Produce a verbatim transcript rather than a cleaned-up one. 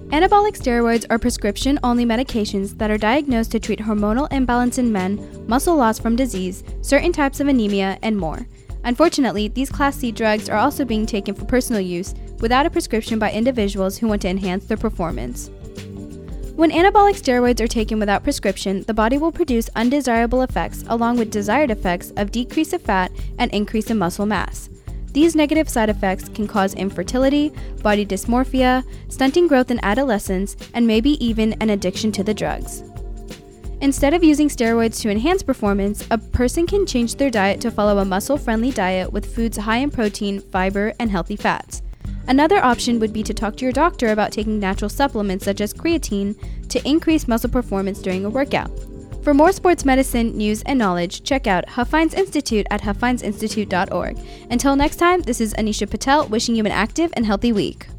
Anabolic steroids are prescription-only medications that are diagnosed to treat hormonal imbalance in men, muscle loss from disease, certain types of anemia, and more. Unfortunately, these Class C drugs are also being taken for personal use without a prescription by individuals who want to enhance their performance. When anabolic steroids are taken without prescription, the body will produce undesirable effects along with desired effects of decrease of fat and increase in muscle mass. These negative side effects can cause infertility, body dysmorphia, stunting growth in adolescence, and maybe even an addiction to the drugs. Instead of using steroids to enhance performance, a person can change their diet to follow a muscle-friendly diet with foods high in protein, fiber, and healthy fats. Another option would be to talk to your doctor about taking natural supplements such as creatine to increase muscle performance during a workout. For more sports medicine news and knowledge, check out Huffines Institute at huffines institute dot org. Until next time, this is Anisha Patel wishing you an active and healthy week.